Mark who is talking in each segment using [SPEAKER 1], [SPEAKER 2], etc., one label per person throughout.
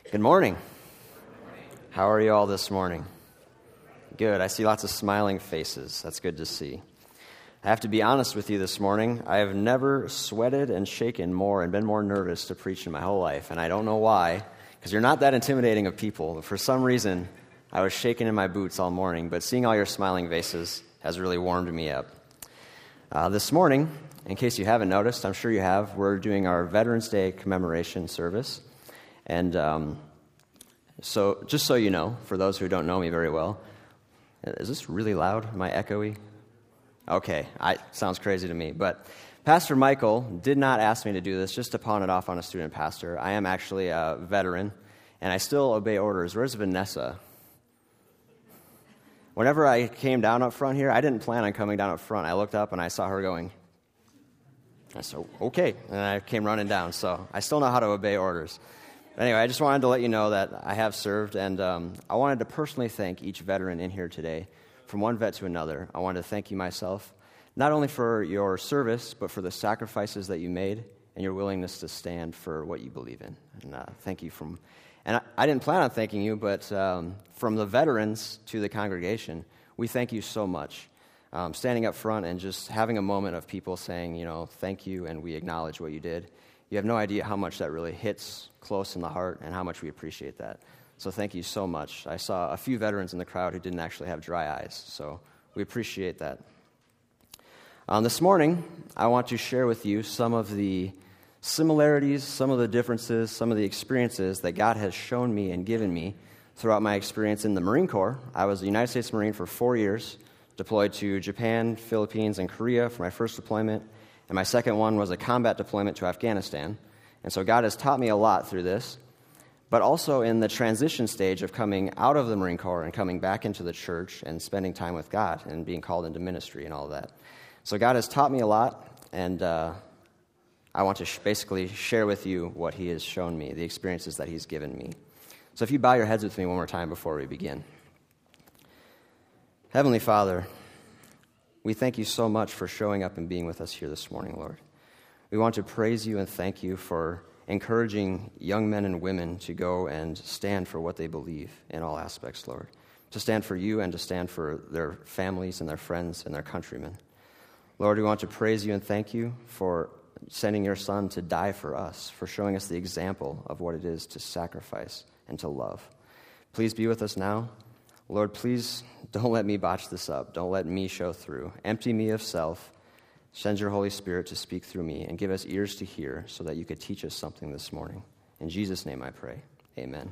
[SPEAKER 1] Good morning. How are you all this morning? Good. I see lots of smiling faces. That's good to see. I have to be honest with you this morning. I have never sweated and shaken more and been more nervous to preach in my whole life, and I don't know why, because you're not that intimidating of people. But for some reason, I was shaking in my boots all morning, but seeing all your smiling faces has really warmed me up. This morning, in case you haven't noticed, I'm sure you have, we're doing our Veterans Day commemoration service. And so, just so you know, for those who don't know me very well, is this really loud? Am I echoey? Okay, sounds crazy to me. But Pastor Michael did not ask me to do this just to pawn it off on a student pastor. I am actually a veteran, and I still obey orders. Where's Vanessa? Whenever I came down up front here, I didn't plan on coming down up front. I looked up and I saw her going. I said, okay, and I came running down. So I still know how to obey orders. Anyway, I just wanted to let you know that I have served, and I wanted to personally thank each veteran in here today, from one vet to another. I wanted to thank you myself, not only for your service, but for the sacrifices that you made and your willingness to stand for what you believe in. And thank you and I didn't plan on thanking you, but from the veterans to the congregation, we thank you so much. Standing up front and just having a moment of people saying, thank you, and we acknowledge what you did. You have no idea how much that really hits close in the heart and how much we appreciate that. So thank you so much. I saw a few veterans in the crowd who didn't actually have dry eyes, so we appreciate that. This morning, I want to share with you some of the similarities, some of the differences, some of the experiences that God has shown me and given me throughout my experience in the Marine Corps. I was a United States Marine for 4 years, deployed to Japan, Philippines, and Korea for my first deployment. And my second one was a combat deployment to Afghanistan. And so God has taught me a lot through this, but also in the transition stage of coming out of the Marine Corps and coming back into the church and spending time with God and being called into ministry and all of that. So God has taught me a lot, and I want to basically share with you what He has shown me, the experiences that He's given me. So if you bow your heads with me one more time before we begin. Heavenly Father, we thank you so much for showing up and being with us here this morning, Lord. We want to praise you and thank you for encouraging young men and women to go and stand for what they believe in all aspects, Lord. To stand for you and to stand for their families and their friends and their countrymen. Lord, we want to praise you and thank you for sending your Son to die for us, for showing us the example of what it is to sacrifice and to love. Please be with us now. Lord, please don't let me botch this up. Don't let me show through. Empty me of self. Send your Holy Spirit to speak through me and give us ears to hear so that you could teach us something this morning. In Jesus' name I pray. Amen.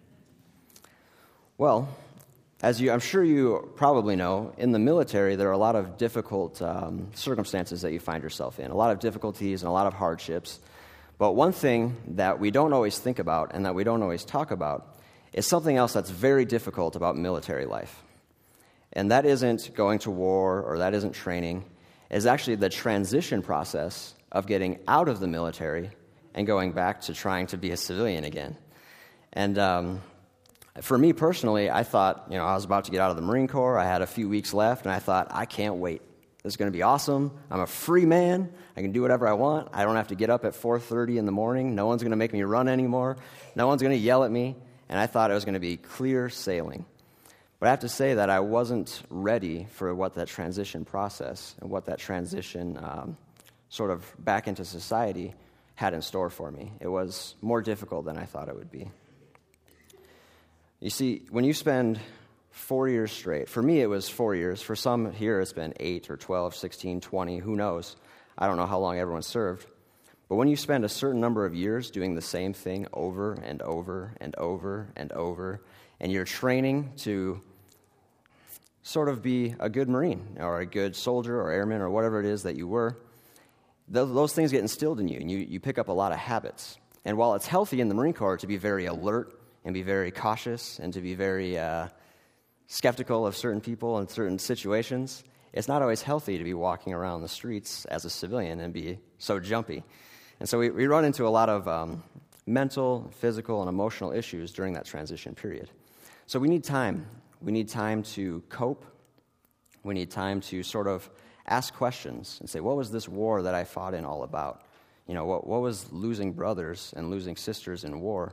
[SPEAKER 1] Well, I'm sure you probably know, in the military there are a lot of difficult circumstances that you find yourself in, a lot of difficulties and a lot of hardships. But one thing that we don't always think about and that we don't always talk about is something else that's very difficult about military life. And that isn't going to war or that isn't training. It's actually the transition process of getting out of the military and going back to trying to be a civilian again. And for me personally, I thought, I was about to get out of the Marine Corps. I had a few weeks left, and I thought, I can't wait. This is going to be awesome. I'm a free man. I can do whatever I want. I don't have to get up at 4:30 in the morning. No one's going to make me run anymore. No one's going to yell at me. And I thought it was going to be clear sailing. But I have to say that I wasn't ready for what that transition process and what that transition sort of back into society had in store for me. It was more difficult than I thought it would be. You see, when you spend 4 years straight, for me it was 4 years. For some here it's been 8 or 12, 16, 20, who knows? I don't know how long everyone served. But when you spend a certain number of years doing the same thing over and over and over and over, and you're training to sort of be a good Marine or a good soldier or airman or whatever it is that you were, those things get instilled in you, and you pick up a lot of habits. And while it's healthy in the Marine Corps to be very alert and be very cautious and to be very skeptical of certain people and certain situations, it's not always healthy to be walking around the streets as a civilian and be so jumpy. And so we run into a lot of mental, physical, and emotional issues during that transition period. So we need time. We need time to cope. We need time to sort of ask questions and say, what was this war that I fought in all about? What was losing brothers and losing sisters in war?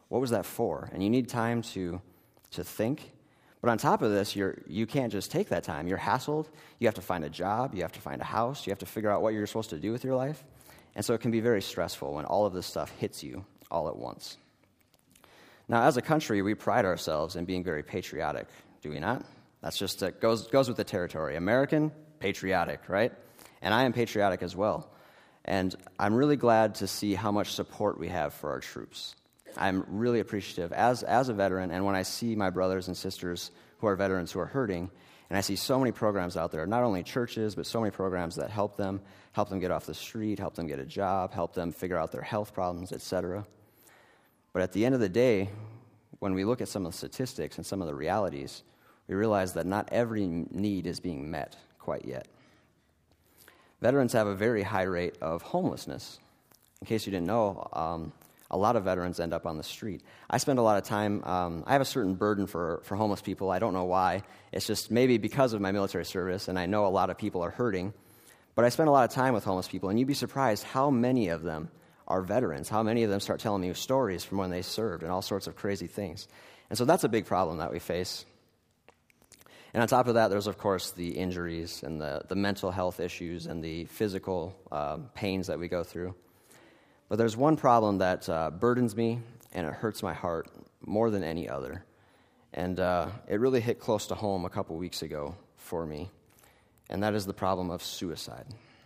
[SPEAKER 1] What was that for? And you need time to think. But on top of this, you can't just take that time. You're hassled. You have to find a job. You have to find a house. You have to figure out what you're supposed to do with your life. And so it can be very stressful when all of this stuff hits you all at once. Now, as a country, we pride ourselves in being very patriotic, do we not? That's just, goes with the territory. American, patriotic, right? And I am patriotic as well. And I'm really glad to see how much support we have for our troops. I'm really appreciative as a veteran, and when I see my brothers and sisters who are veterans who are hurting, and I see so many programs out there, not only churches, but so many programs that help them get off the street, help them get a job, help them figure out their health problems, etc. But at the end of the day, when we look at some of the statistics and some of the realities, we realize that not every need is being met quite yet. Veterans have a very high rate of homelessness. In case you didn't know, a lot of veterans end up on the street. I spend a lot of time, I have a certain burden for homeless people. I don't know why. It's just maybe because of my military service, and I know a lot of people are hurting. But I spend a lot of time with homeless people, and you'd be surprised how many of them are veterans, how many of them start telling me stories from when they served and all sorts of crazy things. And so that's a big problem that we face. And on top of that, there's, of course, the injuries and the mental health issues and the physical pains that we go through. But there's one problem that burdens me, and it hurts my heart more than any other. And it really hit close to home a couple weeks ago for me, and that is the problem of suicide.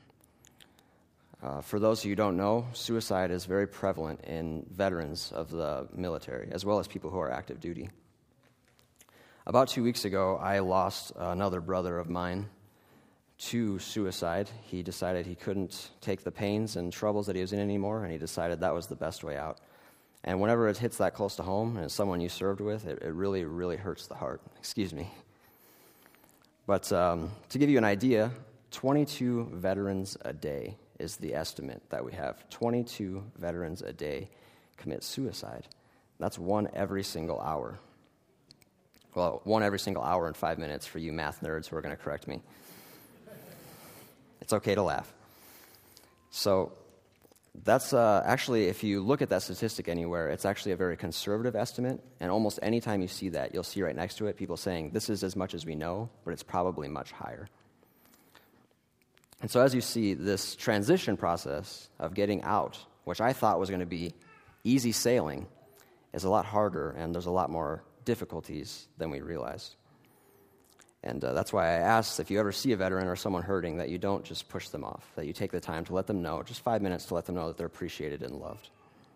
[SPEAKER 1] For those of you who don't know, suicide is very prevalent in veterans of the military, as well as people who are active duty. About 2 weeks ago, I lost another brother of mine to suicide. He decided he couldn't take the pains and troubles that he was in anymore, and he decided that was the best way out. And whenever it hits that close to home, and it's someone you served with, it really, really hurts the heart. Excuse me. But to give you an idea, 22 veterans a day is the estimate that we have. 22 veterans a day commit suicide. That's one every single hour. Well, one every single hour and 5 minutes for you math nerds who are going to correct me. It's okay to laugh. So that's actually, if you look at that statistic anywhere, it's actually a very conservative estimate, and almost any time you see that, you'll see right next to it people saying, this is as much as we know, but it's probably much higher. And so as you see, this transition process of getting out, which I thought was going to be easy sailing, is a lot harder, and there's a lot more difficulties than we realized. And that's why I ask, if you ever see a veteran or someone hurting, that you don't just push them off, that you take the time to let them know, just 5 minutes to let them know that they're appreciated and loved.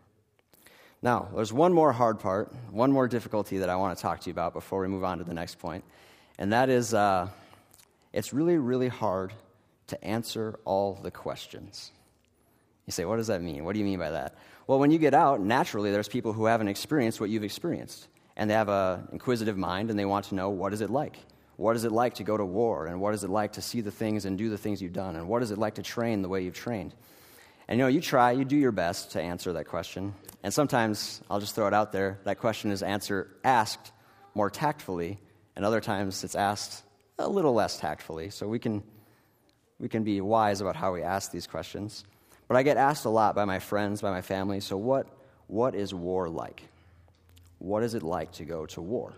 [SPEAKER 1] Now, there's one more hard part, one more difficulty that I want to talk to you about before we move on to the next point, and that is it's really, really hard to answer all the questions. You say, what does that mean? What do you mean by that? Well, when you get out, naturally there's people who haven't experienced what you've experienced, and they have an inquisitive mind, and they want to know, what is it like? What is it like to go to war? And what is it like to see the things and do the things you've done? And what is it like to train the way you've trained? And you do your best to answer that question. And sometimes, I'll just throw it out there, that question is asked more tactfully, and other times it's asked a little less tactfully. So we can be wise about how we ask these questions. But I get asked a lot by my friends, by my family, so what is war like? What is it like to go to war?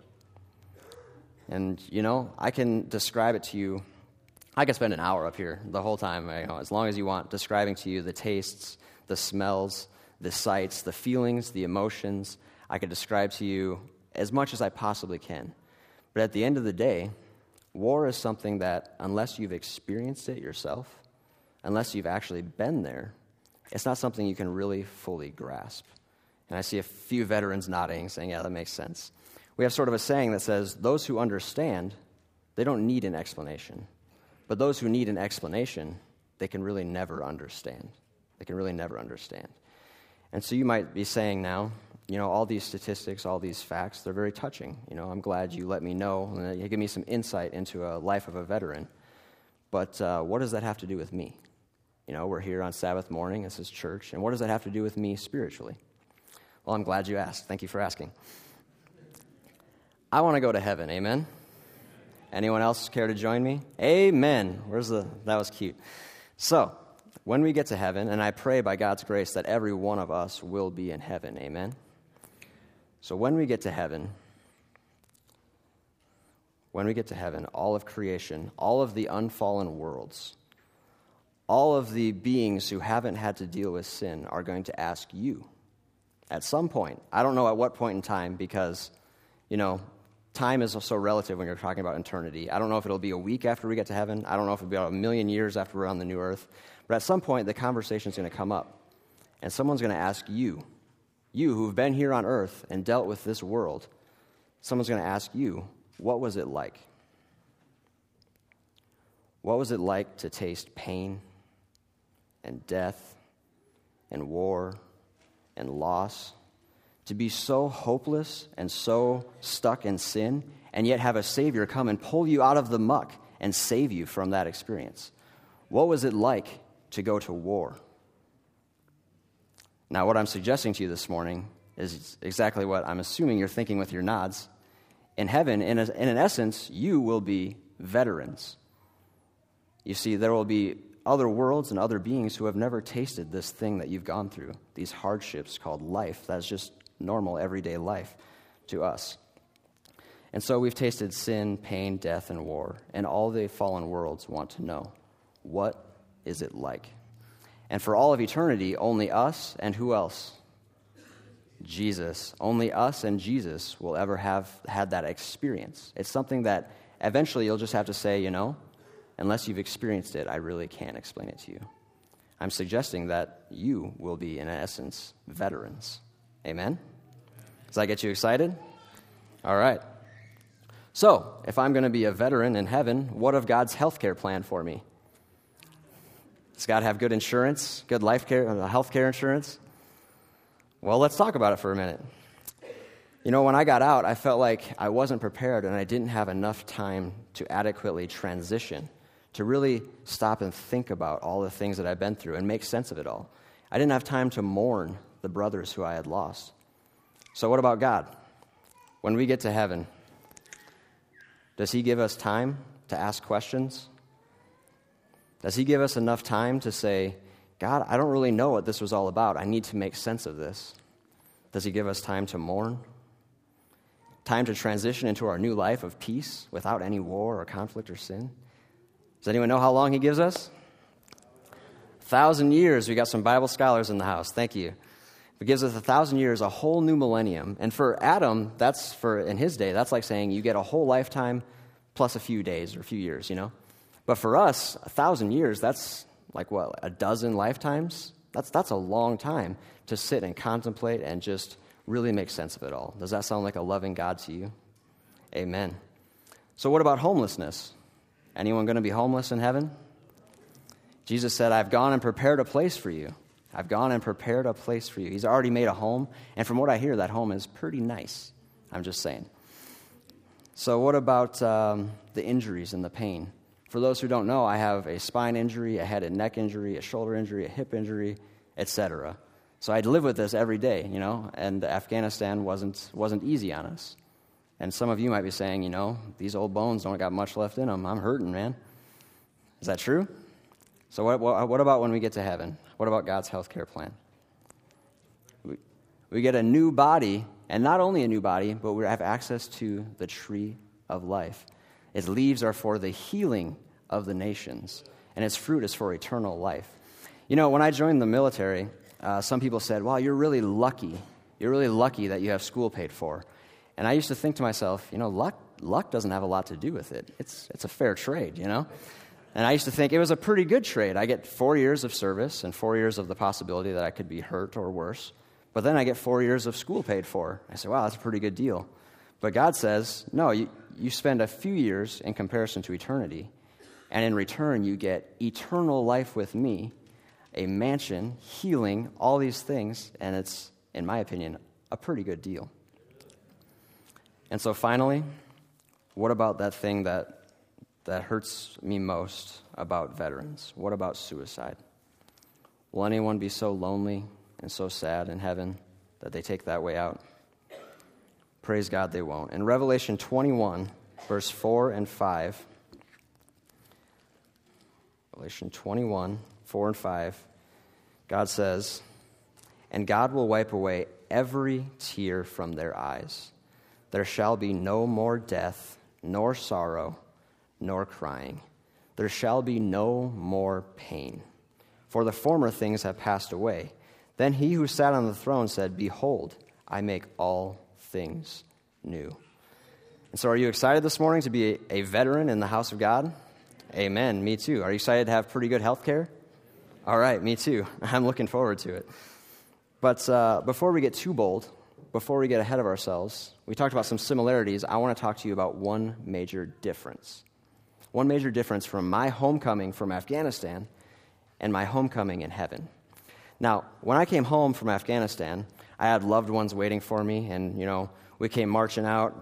[SPEAKER 1] And, I can describe it to you. I could spend an hour up here the whole time, as long as you want, describing to you the tastes, the smells, the sights, the feelings, the emotions. I could describe to you as much as I possibly can. But at the end of the day, war is something that, unless you've experienced it yourself, unless you've actually been there, it's not something you can really fully grasp. And I see a few veterans nodding, saying, yeah, that makes sense. We have sort of a saying that says, those who understand, they don't need an explanation. But those who need an explanation, they can really never understand. They can really never understand. And so you might be saying now, all these statistics, all these facts, they're very touching. I'm glad you let me know, and you give me some insight into a life of a veteran. But what does that have to do with me? We're here on Sabbath morning, this is church, and what does that have to do with me spiritually? Well, I'm glad you asked. Thank you for asking. I want to go to heaven, amen? Anyone else care to join me? Amen. That was cute. So, when we get to heaven, and I pray by God's grace that every one of us will be in heaven, amen? So when we get to heaven, all of creation, all of the unfallen worlds, all of the beings who haven't had to deal with sin are going to ask you at some point. I don't know at what point in time, because, time is so relative when you're talking about eternity. I don't know if it'll be a week after we get to heaven. I don't know if it'll be about 1,000,000 years after we're on the new earth. But at some point, the conversation's going to come up, and someone's going to ask you who've been here on earth and dealt with this world, someone's going to ask you, what was it like? What was it like to taste pain and death and war and loss, to be so hopeless and so stuck in sin, and yet have a Savior come and pull you out of the muck and save you from that experience? What was it like to go to war? Now, what I'm suggesting to you this morning is exactly what I'm assuming you're thinking with your nods. In heaven, in an essence, you will be veterans. You see, there will be other worlds and other beings who have never tasted this thing that you've gone through, these hardships called life. That's just normal, everyday life to us. And so we've tasted sin, pain, death, and war, and all the fallen worlds want to know, what is it like? And for all of eternity, only us and who else? Jesus. Only us and Jesus will ever have had that experience. It's something that eventually you'll just have to say, unless you've experienced it, I really can't explain it to you. I'm suggesting that you will be, in essence, veterans. Amen? Does that get you excited? All right. So, if I'm going to be a veteran in heaven, what of God's health care plan for me? Does God have good insurance, good health care insurance? Well, let's talk about it for a minute. When I got out, I felt like I wasn't prepared and I didn't have enough time to adequately transition, to really stop and think about all the things that I've been through and make sense of it all. I didn't have time to mourn the brothers who I had lost. So what about God? When we get to heaven, does He give us time to ask questions? Does He give us enough time to say, God, I don't really know what this was all about. I need to make sense of this. Does He give us time to mourn? Time to transition into our new life of peace without any war or conflict or sin? Does anyone know how long He gives us? 1,000 years. We got some Bible scholars in the house. Thank you. He gives us 1,000 years, a whole new millennium. And for Adam, in his day, that's like saying you get a whole lifetime plus a few days or a few years, But for us, 1,000 years, that's like what, a dozen lifetimes? That's a long time to sit and contemplate and just really make sense of it all. Does that sound like a loving God to you? Amen. So what about homelessness? Anyone going to be homeless in heaven? Jesus said, I've gone and prepared a place for you. I've gone and prepared a place for you. He's already made a home, and from what I hear, that home is pretty nice. I'm just saying. So what about the injuries and the pain? For those who don't know, I have a spine injury, a head and neck injury, a shoulder injury, a hip injury, etc. So I'd live with this every day, and Afghanistan wasn't easy on us. And some of you might be saying, these old bones don't got much left in them. I'm hurting, man. Is that true? So what about when we get to heaven? What about God's health care plan? We get a new body, and not only a new body, but we have access to the tree of life. Its leaves are for the healing of the nations, and its fruit is for eternal life. When I joined the military, some people said, wow, you're really lucky. You're really lucky that you have school paid for. And I used to think to myself, luck doesn't have a lot to do with it. It's a fair trade, And I used to think it was a pretty good trade. I get 4 years of service and 4 years of the possibility that I could be hurt or worse. But then I get 4 years of school paid for. I said, wow, that's a pretty good deal. But God says, no, you spend a few years in comparison to eternity. And in return, you get eternal life with me, a mansion, healing, all these things. And it's, in my opinion, a pretty good deal. And so finally, what about that thing that hurts me most about veterans? What about suicide? Will anyone be so lonely and so sad in heaven that they take that way out? Praise God, they won't. In Revelation 21, verse 4 and 5, Revelation 21, 4 and 5, God says, and God will wipe away every tear from their eyes. There shall be no more death, nor sorrow, nor crying. There shall be no more pain, for the former things have passed away. Then he who sat on the throne said, Behold, I make all things new. And so are you excited this morning to be a veteran in the house of God? Amen, me too. Are you excited to have pretty good health care? All right, me too. I'm looking forward to it. But before we get too bold, before we get ahead of ourselves, we talked about some similarities. I want to talk to you about one major difference. One major difference from my homecoming from Afghanistan and my homecoming in heaven. Now, when I came home from Afghanistan, I had loved ones waiting for me, and, we came marching out,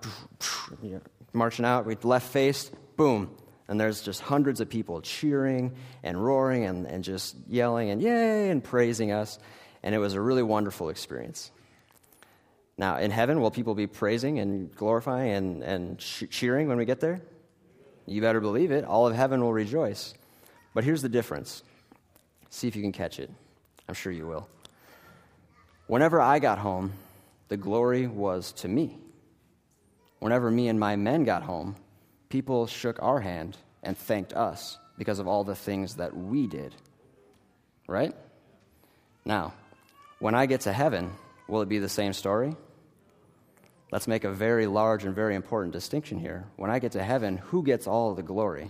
[SPEAKER 1] we left-faced, boom, and there's just hundreds of people cheering and roaring and just yelling and yay and praising us, and it was a really wonderful experience. Now, in heaven, will people be praising and glorifying and cheering when we get there? You better believe it. All of heaven will rejoice. But here's the difference. See if you can catch it. I'm sure you will. Whenever I got home, the glory was to me. Whenever me and my men got home, people shook our hand and thanked us because of all the things that we did. Right? Now, when I get to heaven, will it be the same story? Let's make a very large and very important distinction here. When I get to heaven, who gets all of the glory?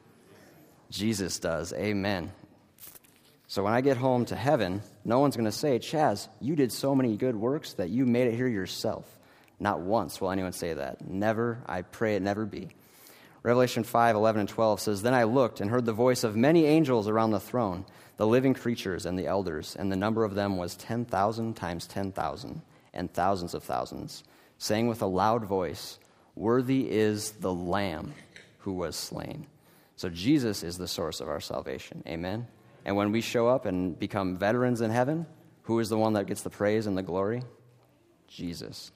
[SPEAKER 1] Jesus does. Amen. So when I get home to heaven, no one's going to say, Chaz, you did so many good works that you made it here yourself. Not once will anyone say that. Never. I pray it never be. Revelation 5:11 and 12 says, Then I looked and heard the voice of many angels around the throne, the living creatures and the elders, and the number of them was 10,000 times 10,000, and thousands of thousands, saying with a loud voice, Worthy is the Lamb who was slain. So Jesus is the source of our salvation. Amen? And when we show up and become veterans in heaven, who is the one that gets the praise and the glory? Jesus.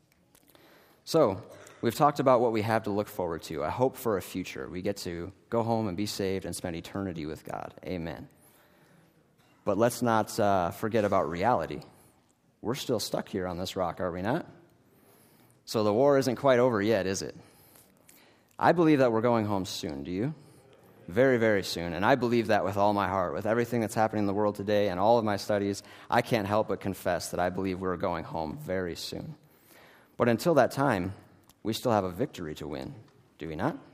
[SPEAKER 1] So, we've talked about what we have to look forward to, a hope for a future. We get to go home and be saved and spend eternity with God. Amen. But let's not forget about reality. We're still stuck here on this rock, are we not? So the war isn't quite over yet, is it? I believe that we're going home soon. Do you? Very, very soon. And I believe that with all my heart. With everything that's happening in the world today and all of my studies, I can't help but confess that I believe we're going home very soon. But until that time, we still have a victory to win. Do we not?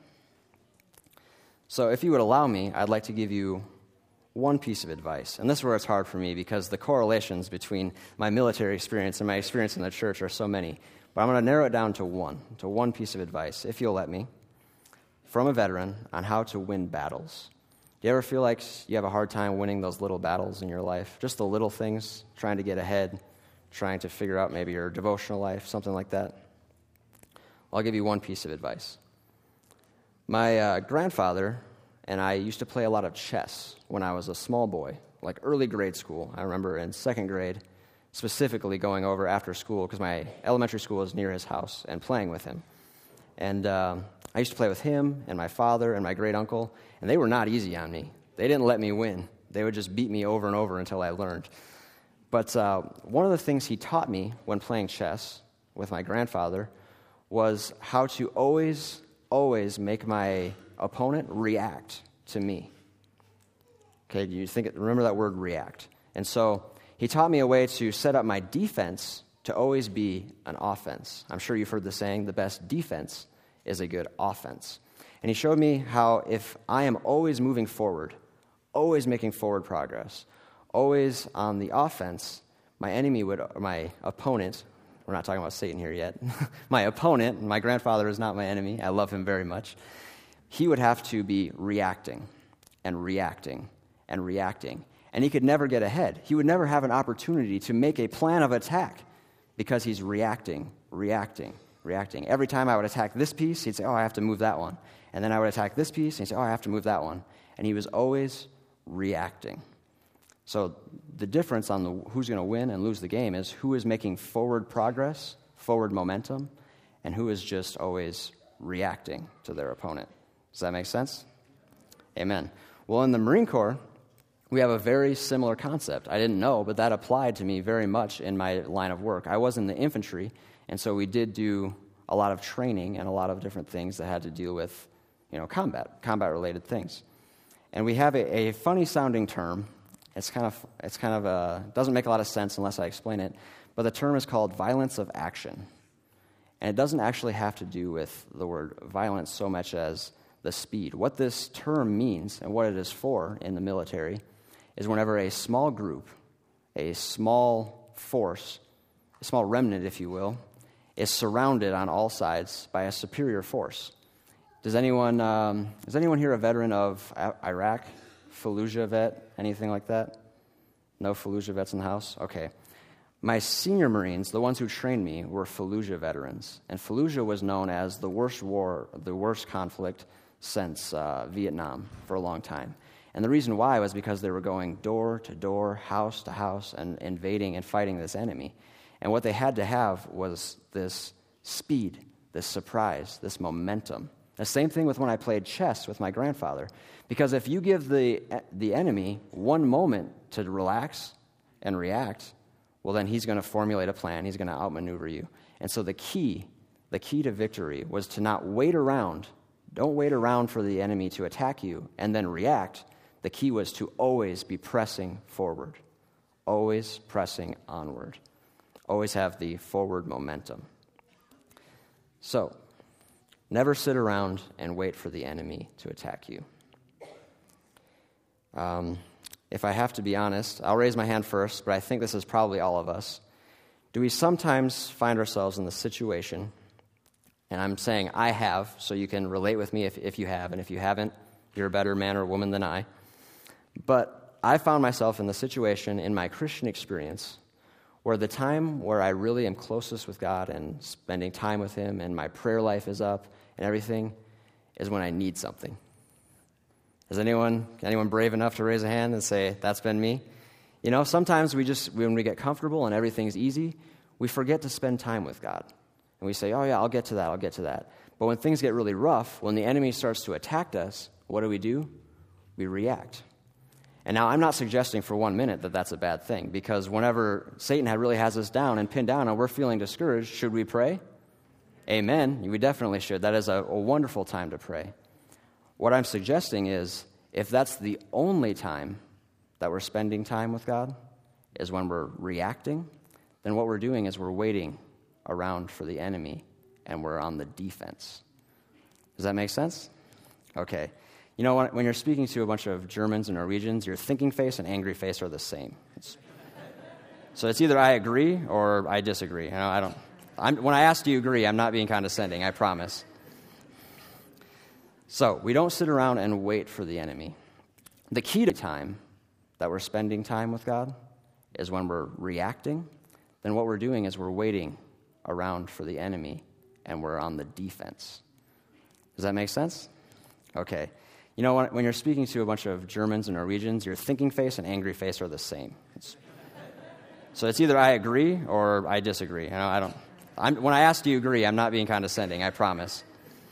[SPEAKER 1] So if you would allow me, I'd like to give you one piece of advice. And this is where it's hard for me because the correlations between my military experience and my experience in the church are so many. But I'm going to narrow it down to one piece of advice, if you'll let me, from a veteran on how to win battles. Do you ever feel like you have a hard time winning those little battles in your life? Just the little things, trying to get ahead, trying to figure out maybe your devotional life, something like that? Well, I'll give you one piece of advice. My grandfather and I used to play a lot of chess when I was a small boy, like early grade school. I remember in second grade, specifically going over after school because my elementary school was near his house and playing with him. And I used to play with him and my father and my great uncle, and they were not easy on me. They didn't let me win. They would just beat me over and over until I learned. But one of the things he taught me when playing chess with my grandfather was how to always make my opponent react to me. Okay, remember that word react. And so he taught me a way to set up my defense to always be an offense. I'm sure you've heard the saying, the best defense is a good offense. And he showed me how if I am always moving forward, always making forward progress, always on the offense, my opponent, we're not talking about Satan here yet, my opponent, my grandfather is not my enemy, I love him very much, he would have to be reacting and reacting and reacting. And he could never get ahead. He would never have an opportunity to make a plan of attack because he's reacting. Every time I would attack this piece, he'd say, I have to move that one. And then I would attack this piece, and he'd say, I have to move that one. And he was always reacting. So the difference on who's going to win and lose the game is who is making forward progress, forward momentum, and who is just always reacting to their opponent. Does that make sense? Amen. Well, in the Marine Corps, we have a very similar concept. I didn't know, but that applied to me very much in my line of work. I was in the infantry, and so we did do a lot of training and a lot of different things that had to deal with, combat-related things. And we have a funny-sounding term. It's kind of doesn't make a lot of sense unless I explain it, but the term is called violence of action. And it doesn't actually have to do with the word violence so much as the speed. What this term means and what it is for in the military is whenever a small group, a small force, a small remnant, if you will, is surrounded on all sides by a superior force. Is anyone here a veteran of Iraq? Fallujah vet? Anything like that? No Fallujah vets in the house? Okay. My senior Marines, the ones who trained me, were Fallujah veterans. And Fallujah was known as the worst war, the worst conflict since Vietnam for a long time. And the reason why was because they were going door to door, house to house, and invading and fighting this enemy. And what they had to have was this speed, this surprise, this momentum. The same thing with when I played chess with my grandfather. Because if you give the enemy one moment to relax and react, well, then he's going to formulate a plan. He's going to outmaneuver you. And so the key to victory was to not wait around. Don't wait around for the enemy to attack you and then react. The key was to always be pressing forward, always pressing onward, always have the forward momentum. So, never sit around and wait for the enemy to attack you. If I have to be honest, I'll raise my hand first, but I think this is probably all of us. Do we sometimes find ourselves in the situation, and I'm saying I have, so you can relate with me if you have, and if you haven't, you're a better man or woman than I. But I found myself in the situation in my Christian experience where the time where I really am closest with God and spending time with Him and my prayer life is up and everything is when I need something. Is anyone brave enough to raise a hand and say, that's been me? You know, sometimes when we get comfortable and everything's easy, we forget to spend time with God. And we say, oh yeah, I'll get to that. But when things get really rough, when the enemy starts to attack us, what do? We react. And now I'm not suggesting for 1 minute that that's a bad thing, because whenever Satan really has us down and pinned down and we're feeling discouraged, should we pray? Amen. We definitely should. That is a wonderful time to pray. What I'm suggesting is, if that's the only time that we're spending time with God, is when we're reacting, then what we're doing is we're waiting around for the enemy, and we're on the defense. Does that make sense? Okay. You know, when you're speaking to a bunch of Germans and Norwegians, your thinking face and angry face are the same. So it's either I agree or I disagree. You know, when I ask do you agree, I'm not being condescending, I promise. So we don't sit around and wait for the enemy. The key to time that we're spending time with God is when we're reacting. Then what we're doing is we're waiting around for the enemy, and we're on the defense. Does that make sense? Okay. You know, when you're speaking to a bunch of Germans and Norwegians, your thinking face and angry face are the same. So it's either I agree or I disagree. You know, when I ask do you agree, I'm not being condescending, I promise.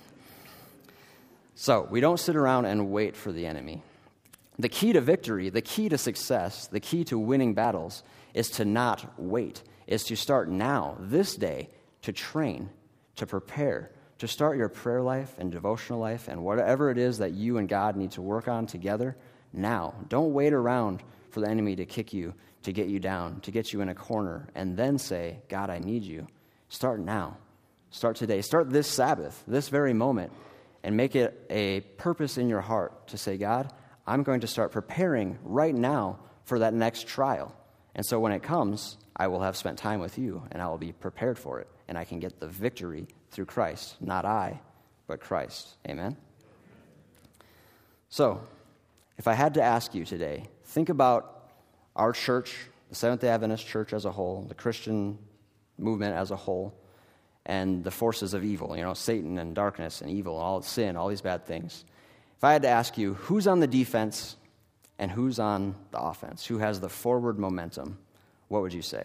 [SPEAKER 1] So we don't sit around and wait for the enemy. The key to victory, the key to success, the key to winning battles is to not wait, is to start now, this day, to train, to prepare, to start your prayer life and devotional life and whatever it is that you and God need to work on together now. Don't wait around for the enemy to kick you, to get you down, to get you in a corner, and then say, God, I need you. Start now. Start today. Start this Sabbath, this very moment, and make it a purpose in your heart to say, God, I'm going to start preparing right now for that next trial. And so when it comes, I will have spent time with you, and I will be prepared for it, and I can get the victory through Christ. Not I, but Christ. Amen? So, if I had to ask you today, think about our church, the Seventh-day Adventist Church as a whole, the Christian movement as a whole, and the forces of evil, you know, Satan and darkness and evil, all sin, all these bad things. If I had to ask you, who's on the defense and who's on the offense? Who has the forward momentum? What would you say?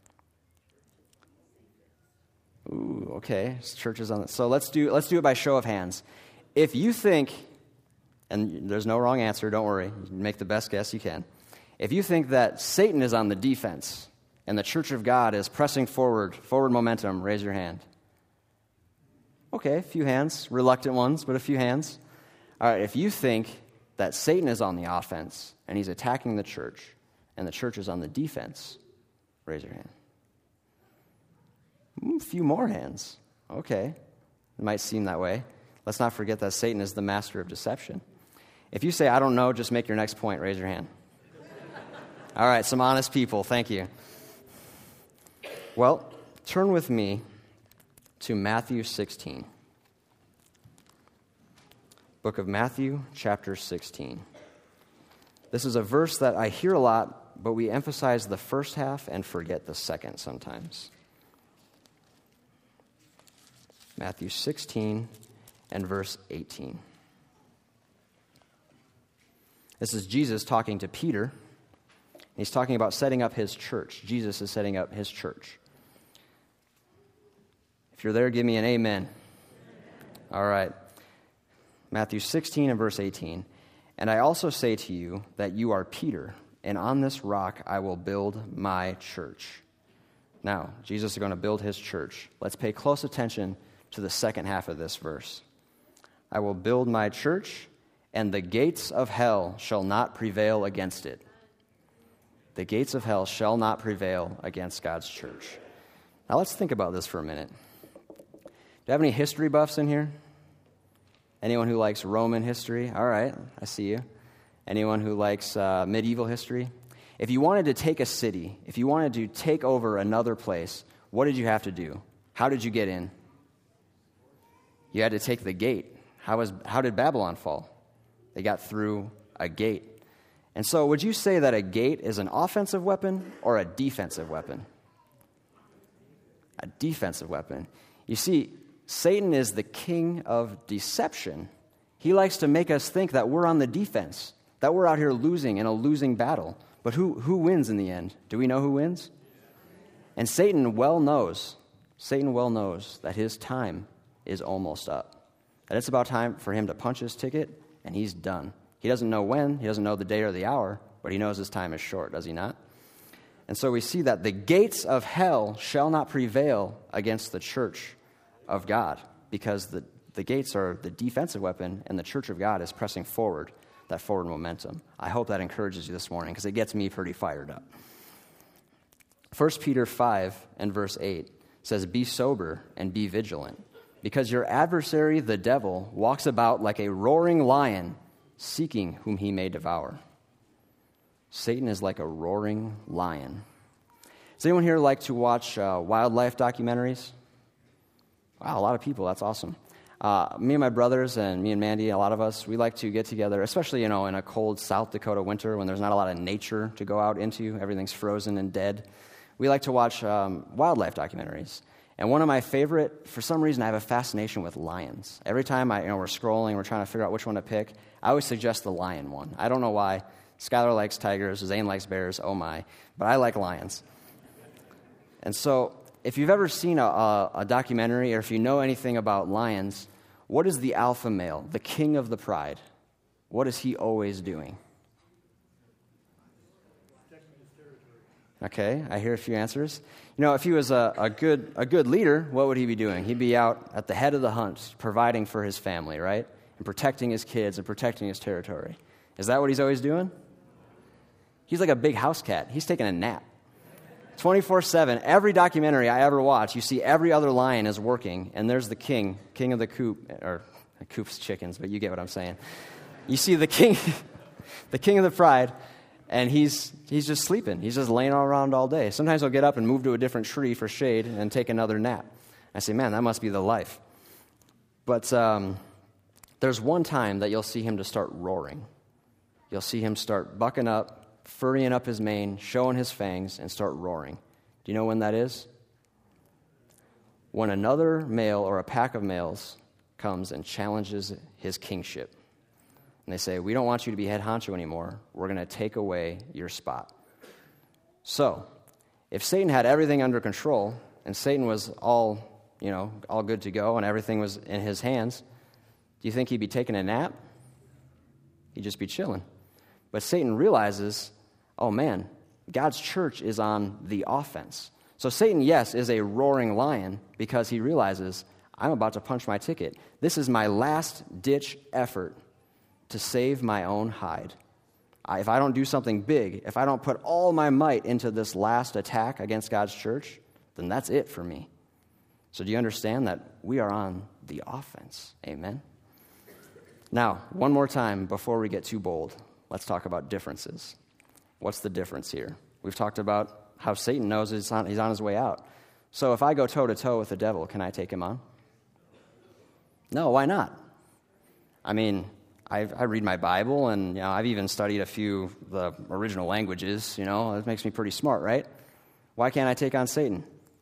[SPEAKER 1] Ooh, okay. Churches on. So let's do it by show of hands. If you think, and there's no wrong answer, don't worry, you can make the best guess you can. If you think that Satan is on the defense and the church of God is pressing forward momentum, raise your hand. Okay, a few hands, reluctant ones, but a few hands. All right, if you think that Satan is on the offense and he's attacking the church and the church is on the defense, raise your hand. A few more hands. Okay, it might seem that way. Let's not forget that Satan is the master of deception. If you say, I don't know, just make your next point, raise your hand. All right, some honest people, thank you. Well, turn with me to Matthew 16. Book of Matthew, chapter 16. This is a verse that I hear a lot, but we emphasize the first half and forget the second sometimes. Matthew 16 and verse 18. This is Jesus talking to Peter. He's talking about setting up his church. Jesus is setting up his church. If you're there, give me an amen. All right. Matthew 16 and verse 18. And I also say to you that you are Peter, and on this rock I will build my church. Now, Jesus is going to build his church. Let's pay close attention to the second half of this verse. I will build my church, and the gates of hell shall not prevail against it. The gates of hell shall not prevail against God's church. Now let's think about this for a minute. Do you have any history buffs in here? Anyone who likes Roman history? All right, I see you. Anyone who likes medieval history? If you wanted to take a city, if you wanted to take over another place, what did you have to do? How did you get in? You had to take the gate. How did Babylon fall? They got through a gate. And so would you say that a gate is an offensive weapon or a defensive weapon? A defensive weapon. You see, Satan is the king of deception. He likes to make us think that we're on the defense, that we're out here losing in a losing battle. But who wins in the end? Do we know who wins? And Satan well knows that his time is almost up. That it's about time for him to punch his ticket, and he's done. He doesn't know when, he doesn't know the day or the hour, but he knows his time is short, does he not? And so we see that the gates of hell shall not prevail against the church of God, because the gates are the defensive weapon, and the church of God is pressing forward, that forward momentum. I hope that encourages you this morning, because it gets me pretty fired up. 1 Peter 5 and verse 8 says, "Be sober and be vigilant, because your adversary, the devil, walks about like a roaring lion, seeking whom he may devour." Satan is like a roaring lion. Does anyone here like to watch wildlife documentaries? Wow, a lot of people. That's awesome. Me and my brothers and me and Mandy, a lot of us, we like to get together, especially, in a cold South Dakota winter when there's not a lot of nature to go out into. Everything's frozen and dead. We like to watch wildlife documentaries. And one of my favorite, for some reason, I have a fascination with lions. Every time we're scrolling, we're trying to figure out which one to pick, I always suggest the lion one. I don't know why. Skylar likes tigers, Zane likes bears, oh my. But I like lions. And so, if you've ever seen a documentary, or if you know anything about lions, what is the alpha male, the king of the pride? What is he always doing? Okay, I hear a few answers. If he was a good leader, what would he be doing? He'd be out at the head of the hunt, providing for his family, right? And protecting his kids and protecting his territory. Is that what he's always doing? He's like a big house cat. He's taking a nap. 24/7, every documentary I ever watch, you see every other lion is working, and there's the king of the coop, or the coop's chickens, but you get what I'm saying. You see the king of the pride, and he's just sleeping. He's just laying around all day. Sometimes he'll get up and move to a different tree for shade and take another nap. I say, man, that must be the life. But there's one time that you'll see him to start roaring. You'll see him start bucking up, furrying up his mane, showing his fangs, and start roaring. Do you know when that is? When another male or a pack of males comes and challenges his kingship. And they say, we don't want you to be head honcho anymore. We're going to take away your spot. So, if Satan had everything under control, and Satan was all good to go, and everything was in his hands, do you think he'd be taking a nap? He'd just be chilling. But Satan realizes, oh man, God's church is on the offense. So Satan, yes, is a roaring lion because he realizes, I'm about to punch my ticket. This is my last-ditch effort to save my own hide. If I don't do something big, if I don't put all my might into this last attack against God's church, then that's it for me. So do you understand that we are on the offense? Amen? Now, one more time before we get too bold, let's talk about differences. What's the difference here? We've talked about how Satan knows he's on his way out. So if I go toe-to-toe with the devil, can I take him on? No, why not? I mean, I read my Bible, and I've even studied a few of the original languages. It makes me pretty smart, right? Why can't I take on Satan?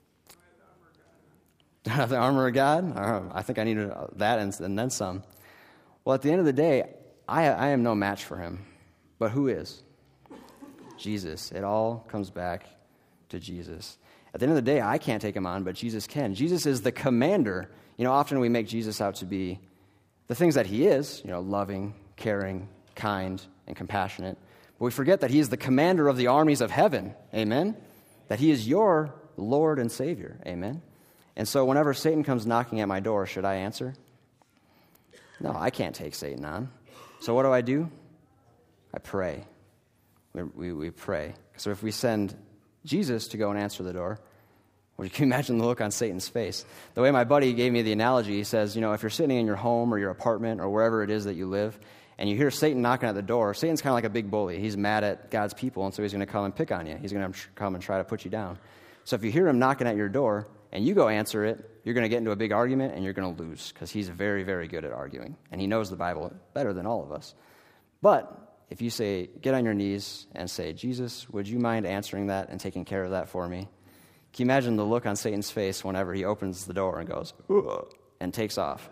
[SPEAKER 1] The armor of God? I think I need that and then some. Well, at the end of the day, I am no match for him. But who is? Jesus. It all comes back to Jesus. At the end of the day, I can't take him on, but Jesus can. Jesus is the commander. Often we make Jesus out to be the things that he is, loving, caring, kind, and compassionate. But we forget that he is the commander of the armies of heaven. Amen? That he is your Lord and Savior. Amen? And so whenever Satan comes knocking at my door, should I answer? No, I can't take Satan on. So what do? I pray. We pray. So if we send Jesus to go and answer the door, well, you can imagine the look on Satan's face. The way my buddy gave me the analogy, he says, if you're sitting in your home or your apartment or wherever it is that you live, and you hear Satan knocking at the door, Satan's kind of like a big bully. He's mad at God's people, and so he's going to come and pick on you. He's going to come and try to put you down. So if you hear him knocking at your door and you go answer it, you're going to get into a big argument and you're going to lose because he's very, very good at arguing, and he knows the Bible better than all of us. But if you say, get on your knees and say, Jesus, would you mind answering that and taking care of that for me? Can you imagine the look on Satan's face whenever he opens the door and goes, ugh, and takes off?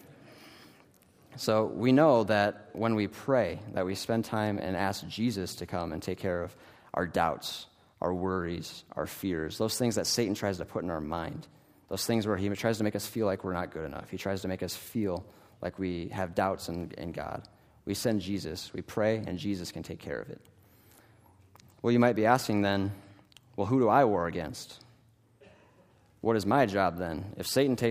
[SPEAKER 1] So we know that when we pray, that we spend time and ask Jesus to come and take care of our doubts, our worries, our fears, those things that Satan tries to put in our mind, those things where he tries to make us feel like we're not good enough. He tries to make us feel like we have doubts in God. We send Jesus, we pray, and Jesus can take care of it. Well, you might be asking then, well, who do I war against? What is my job then? If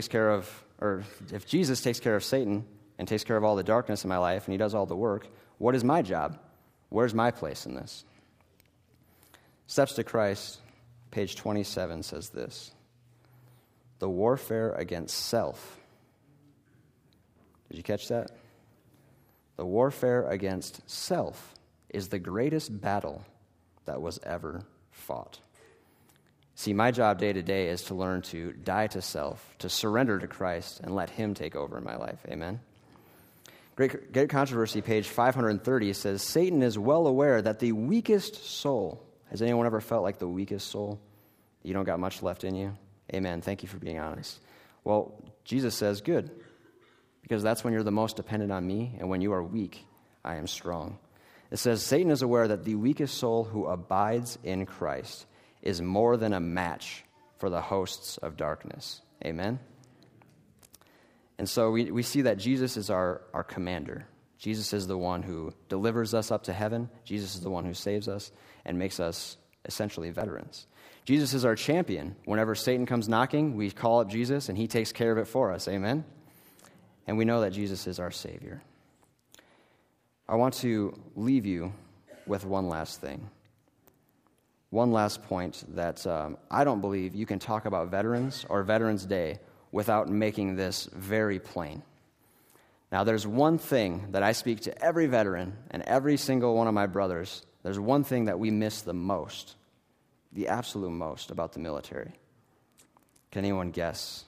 [SPEAKER 1] Jesus takes care of Satan and takes care of all the darkness in my life and he does all the work, what is my job? Where's my place in this? Steps to Christ, page 27, says this: the warfare against self. Did you catch that? The warfare against self is the greatest battle that was ever fought. See, my job day to day is to learn to die to self, to surrender to Christ, and let him take over in my life. Amen? Great Controversy, page 530, says, Satan is well aware that the weakest soul, has anyone ever felt like the weakest soul? You don't got much left in you? Amen. Thank you for being honest. Well, Jesus says, good, because that's when you're the most dependent on me, and when you are weak, I am strong. It says, Satan is aware that the weakest soul who abides in Christ is more than a match for the hosts of darkness. Amen? And so we see that Jesus is our commander. Jesus is the one who delivers us up to heaven. Jesus is the one who saves us and makes us essentially veterans. Jesus is our champion. Whenever Satan comes knocking, we call up Jesus and he takes care of it for us. Amen? And we know that Jesus is our Savior. I want to leave you with one last thing. One last point that I don't believe you can talk about veterans or Veterans Day without making this very plain. Now, there's one thing that I speak to every veteran and every single one of my brothers. There's one thing that we miss the most, the absolute most about the military. Can anyone guess?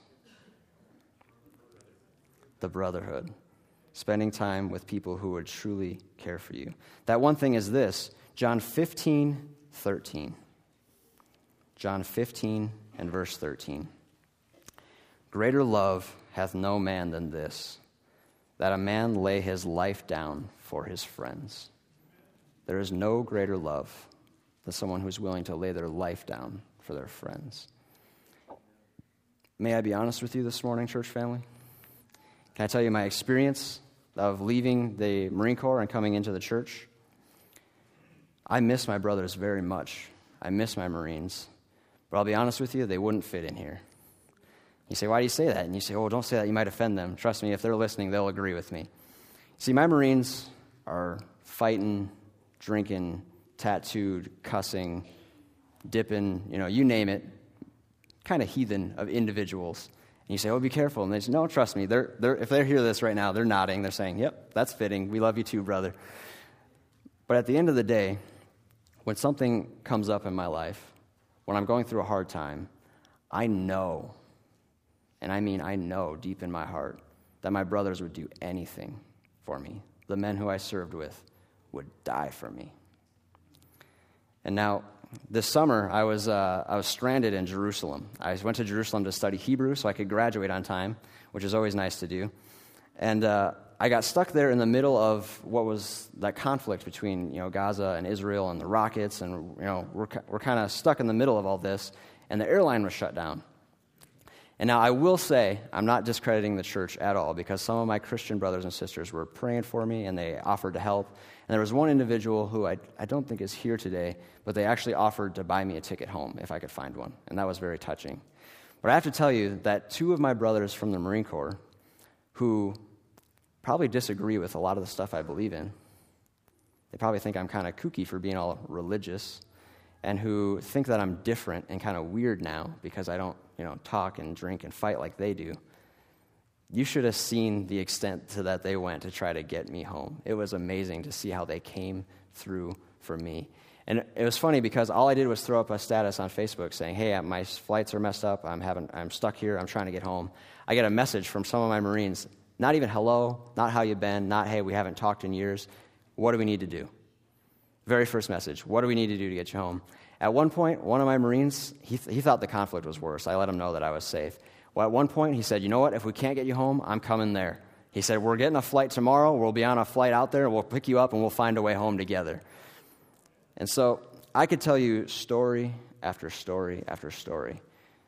[SPEAKER 1] The brotherhood. Spending time with people who would truly care for you. That one thing is this, John 15:13. John 15 and verse 13. Greater love hath no man than this, that a man lay his life down for his friends. There is no greater love than someone who's willing to lay their life down for their friends. May I be honest with you this morning, church family? Can I tell you my experience of leaving the Marine Corps and coming into the church? I miss my brothers very much. I miss my Marines. But I'll be honest with you, they wouldn't fit in here. You say, why do you say that? And you say, oh, don't say that. You might offend them. Trust me, if they're listening, they'll agree with me. See, my Marines are fighting, drinking, tattooed, cussing, dipping, you name it, kind of heathen of individuals. And you say, oh, be careful. And they say, no, trust me. If they hear this right now, they're nodding. They're saying, yep, that's fitting. We love you too, brother. But at the end of the day, when something comes up in my life, when I'm going through a hard time, I know, and I mean I know deep in my heart, that my brothers would do anything for me. The men who I served with would die for me. And now, this summer, I was stranded in Jerusalem. I went to Jerusalem to study Hebrew so I could graduate on time, which is always nice to do. And I got stuck there in the middle of what was that conflict between Gaza and Israel and the rockets, and we're kind of stuck in the middle of all this, and the airline was shut down. And now I will say, I'm not discrediting the church at all, because some of my Christian brothers and sisters were praying for me, and they offered to help. And there was one individual who I don't think is here today, but they actually offered to buy me a ticket home if I could find one, and that was very touching. But I have to tell you that two of my brothers from the Marine Corps, who probably disagree with a lot of the stuff I believe in, they probably think I'm kind of kooky for being all religious, and who think that I'm different and kind of weird now because I don't talk and drink and fight like they do. You should have seen the extent to that they went to try to get me home. It was amazing to see how they came through for me. And it was funny because all I did was throw up a status on Facebook saying, hey, my flights are messed up, I'm stuck here, I'm trying to get home. I get a message from some of my Marines, not even hello, not how you been, not hey, we haven't talked in years. What do we need to do? Very first message, what do we need to do to get you home? At one point, one of my Marines, he thought the conflict was worse. I let him know that I was safe. Well, at one point, he said, you know what, if we can't get you home, I'm coming there. He said, we're getting a flight tomorrow, we'll be on a flight out there, we'll pick you up, and we'll find a way home together. And so I could tell you story after story after story.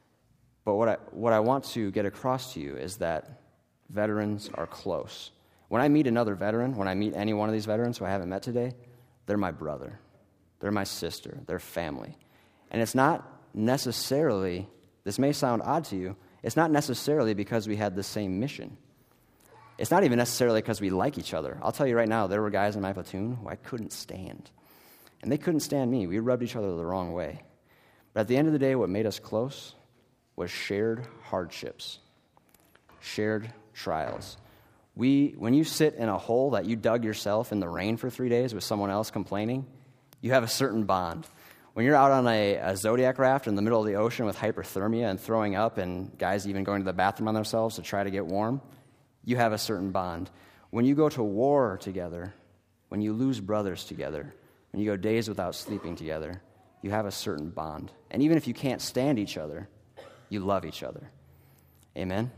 [SPEAKER 1] But what I want to get across to you is that veterans are close. When I meet another veteran, when I meet any one of these veterans who I haven't met today, they're my brother. They're my sister. They're family. And it's not necessarily, this may sound odd to you, it's not necessarily because we had the same mission. It's not even necessarily because we like each other. I'll tell you right now, there were guys in my platoon who I couldn't stand. And they couldn't stand me. We rubbed each other the wrong way. But at the end of the day, what made us close was shared hardships, shared trials. When you sit in a hole that you dug yourself in the rain for 3 days with someone else complaining, you have a certain bond. When you're out on a Zodiac raft in the middle of the ocean with hyperthermia and throwing up and guys even going to the bathroom on themselves to try to get warm, you have a certain bond. When you go to war together, when you lose brothers together, when you go days without sleeping together, you have a certain bond. And even if you can't stand each other, you love each other. Amen?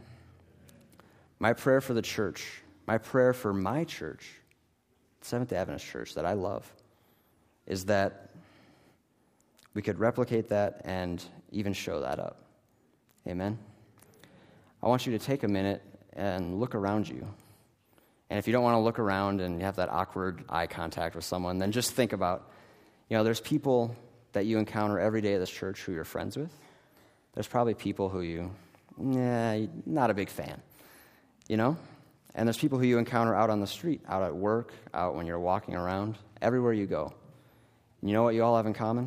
[SPEAKER 1] My prayer for the church, my prayer for my church, Seventh Adventist Church that I love, is that we could replicate that and even show that up. Amen? I want you to take a minute and look around you. And if you don't want to look around and you have that awkward eye contact with someone, then just think about, there's people that you encounter every day at this church who you're friends with. There's probably people who not a big fan, And there's people who you encounter out on the street, out at work, out when you're walking around, everywhere you go. And you know what you all have in common?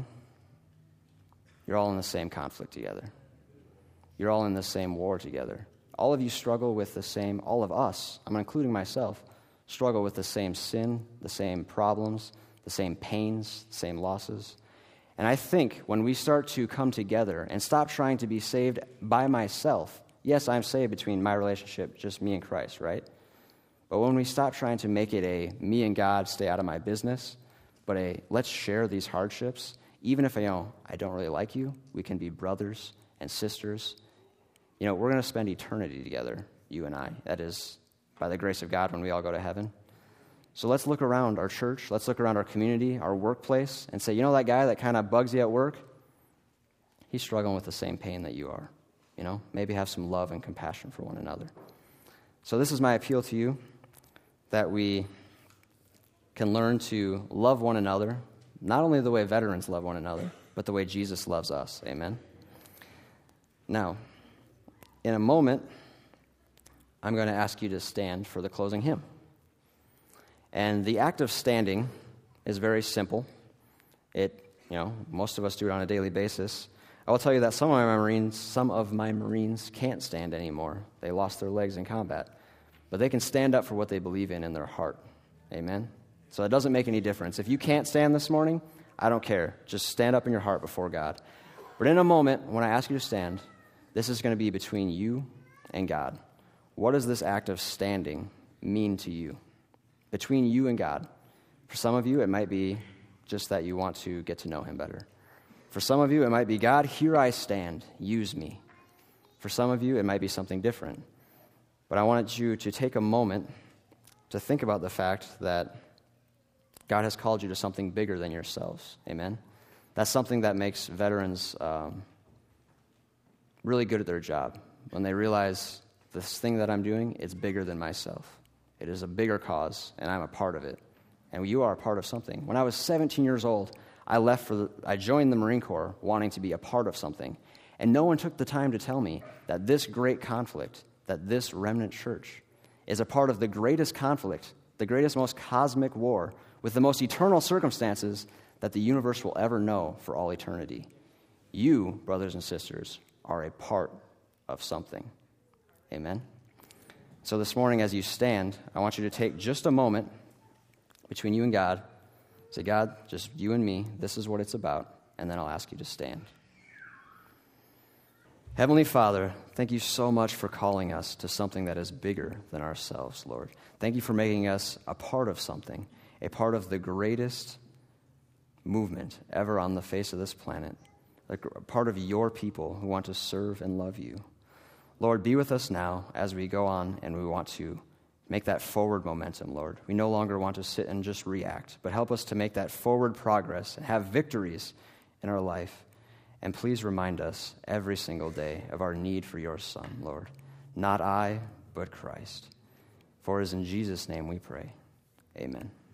[SPEAKER 1] You're all in the same conflict together. You're all in the same war together. All of you struggle with the same, all of us, I'm including myself, struggle with the same sin, the same problems, the same pains, the same losses. And I think when we start to come together and stop trying to be saved by myself, yes, I'm saved between my relationship, just me and Christ, right? But when we stop trying to make it a me and God stay out of my business, but let's share these hardships, even if I don't really like you, we can be brothers and sisters. We're going to spend eternity together, you and I. That is by the grace of God when we all go to heaven. So let's look around our church, let's look around our community, our workplace, and say, that guy that kind of bugs you at work, he's struggling with the same pain that you are. Maybe have some love and compassion for one another. So this is my appeal to you, that we can learn to love one another, not only the way veterans love one another, but the way Jesus loves us. Amen? Now, in a moment, I'm going to ask you to stand for the closing hymn. And the act of standing is very simple. Most of us do it on a daily basis. I will tell you that some of my Marines can't stand anymore. They lost their legs in combat. But they can stand up for what they believe in their heart. Amen? So it doesn't make any difference. If you can't stand this morning, I don't care. Just stand up in your heart before God. But in a moment, when I ask you to stand, this is going to be between you and God. What does this act of standing mean to you? Between you and God. For some of you, it might be just that you want to get to know him better. For some of you, it might be, God, here I stand, use me. For some of you, it might be something different. But I wanted you to take a moment to think about the fact that God has called you to something bigger than yourselves. Amen? That's something that makes veterans really good at their job. When they realize this thing that I'm doing, it's bigger than myself. It is a bigger cause, and I'm a part of it. And you are a part of something. When I was 17 years old, I joined the Marine Corps wanting to be a part of something. And no one took the time to tell me that this great conflict, that this remnant church, is a part of the greatest conflict, the greatest, most cosmic war, with the most eternal circumstances that the universe will ever know for all eternity. You, brothers and sisters, are a part of something. Amen? So this morning, as you stand, I want you to take just a moment between you and God. Say, God, just you and me, this is what it's about, and then I'll ask you to stand. Heavenly Father, thank you so much for calling us to something that is bigger than ourselves, Lord. Thank you for making us a part of something, a part of the greatest movement ever on the face of this planet, a part of your people who want to serve and love you. Lord, be with us now as we go on and we want to make that forward momentum, Lord. We no longer want to sit and just react, but help us to make that forward progress and have victories in our life. And please remind us every single day of our need for your Son, Lord. Not I, but Christ. For it is in Jesus' name we pray. Amen.